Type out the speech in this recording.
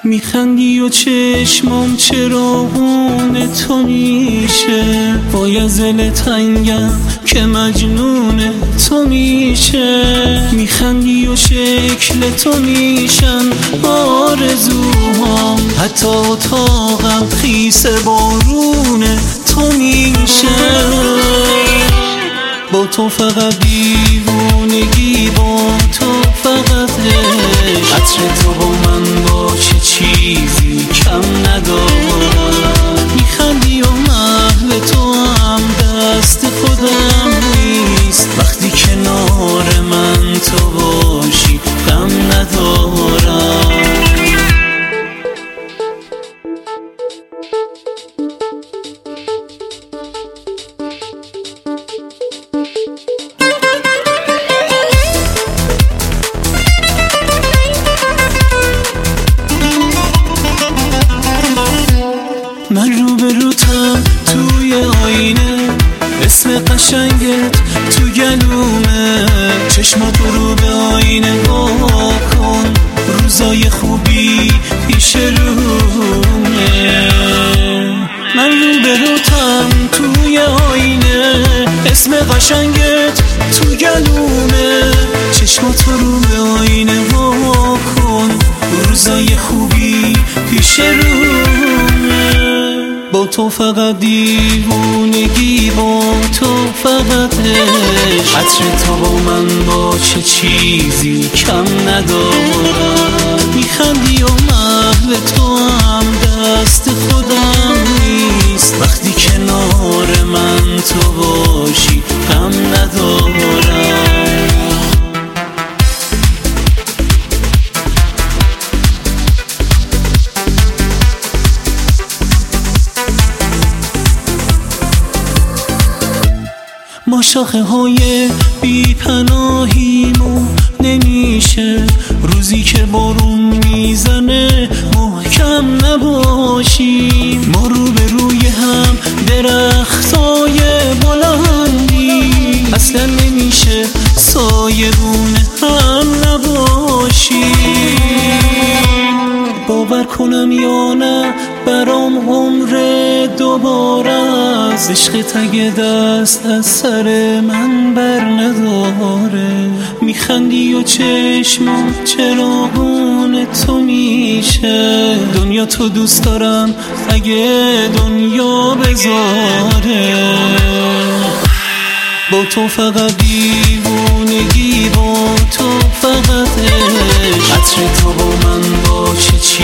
میخندی و چشمام چراغون تو میشه، بایزل تنگم که مجنون تو میشه. میخندی و شکل تو میشن آرزوهام، حتی اتاقم خیس بارون تو میشه. با تو فقط دیوونگی، با تو فقط عشق، عطر تو با من با چه چیزی کم ندارم. میخندی و محو تو هم دست خودم نیست، وقتی کنار من تو باشی غم ندارم. من روبروتم توی آینه، اسم قشنگت تو گلومه، چشمات رو به آینه نگاه کن، روزای خوبی پیش رومه. من روبروتم توی آینه، اسم قشنگت تو گلومه، چشمات رو به آینه نگاه کن، روزای خوبی پیش رومه. با تو فقط دیوونگی، با تو فقط عشق، عطر تو با من با چه چیزی کم ندارم. میخندی و محو تو هم دست خودم نیست، وقتی کنار من تو باشی غم ندارم. ما شاخه های بی پناهیمون نمیشه، روزی که بارون میزنه محکم نباشیم. ما رو به روی هم درختای بلندی، اصلا نمیشه سایبون هم نباشیم. باور کنم یا نه برام عمر دوباره از عشق تگ دست از سر من بر نداره. میخندی و چشمم چراغون تو میشه، دنیا تو دوست دارم اگه دنیا بذاره. با تو فقط دیوونگی، با تو فقط عشق، عطر تو با من با چه